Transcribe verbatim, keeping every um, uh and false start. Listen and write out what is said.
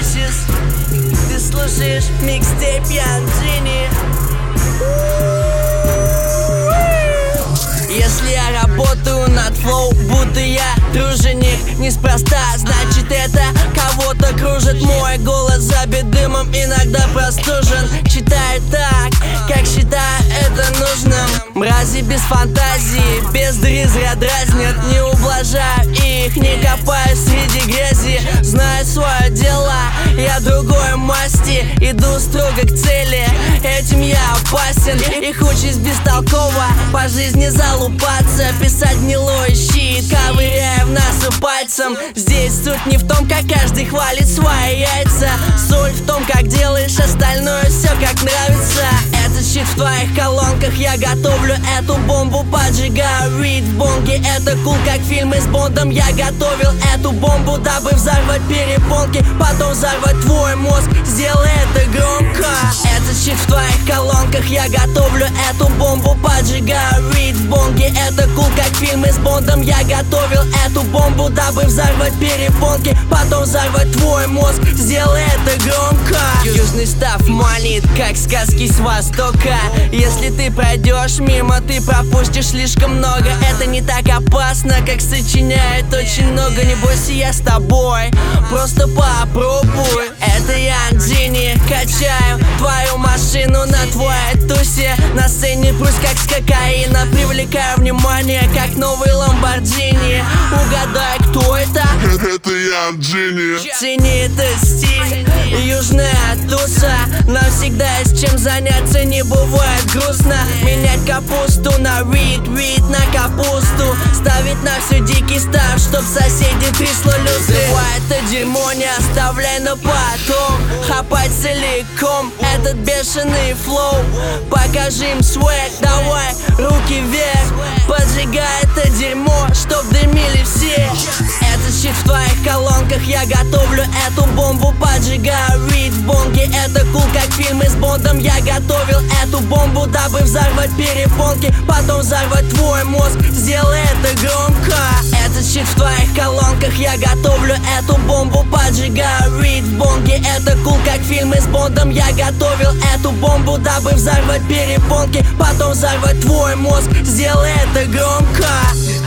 Алексис. Ты слушаешь микстейп Young Genie. Если я работаю над флоу, будто я труженик, неспроста, значит это кого-то кружит. Мой голос забит дымом, иногда простужен. Читаю так, как считаю это нужным. Мрази без фантазии, без дрызря дразнят. Не ублажаю их, не копаю среди грязи. Знаю свое дело, я другой масти. Иду строго к цели, этим я опасен. Их участь бестолкова, по жизни залупаться. Писать гнилой щит, ковыряя в нас пальцем. Здесь суть не в том, как каждый хвалит свои яйца. Соль в том, как делаешь остальное, все как нравится. Этот щит в твоих колонках, я готовлю эту бомбу, поджигаю вид в бонге. Это кул, как фильмы с Бондом. Я готовил эту бомбу, дабы взорвать перепонки, потом взорвать твой мозг. Сделай это громко. Этот щит в твоих колонках, я готовлю эту бомбу, поджигаю вид в бонге. Это кул, как фильмы с Бондом. Я готовил эту бомбу, дабы взорвать перепонки, потом взорвать твой мозг. Сделай это громко. Южный став манит, как сказки с востока. Если ты пройдешь мимо, ты пропустишь слишком много. Это не так опасно, как сочиняет очень много. Не бойся, я с тобой, просто попробуй. Это Young Genie, качаю твою машину на твоей тусе. На сцене прусь, как с кокаина. Привлекаю внимание, как новый Lamborghini. Угадай, кто это? Это Young Genie. Цени этот стиль, южная туса. Нам всегда есть чем заняться, не бывает грустно. Менять капусту на вид, вид на капусту. Ставить на всю дикий став, чтоб соседи трясло люстры. Это дерьмо не оставляй на потом. Хапать целиком этот бешеный флоу. Покажи им свэг, давай, руки вверх. Поджигай это дерьмо, чтоб дымили все. Этот щит в твоих колонках, я готовлю эту бомбу, поджигаю вид в бонге. Это кул, как фильмы с Бондом. Я готовил эту бомбу, дабы взорвать перепонки, потом взорвать твой мозг. Сделай это громко. Этот щит в твоих колонках, я готовлю эту бомбу, поджигаю вид в бонге. Это кул, как фильмы с Бондом. Я готовил эту бомбу, дабы взорвать перепонки, потом взорвать твой мозг. Сделай это громко.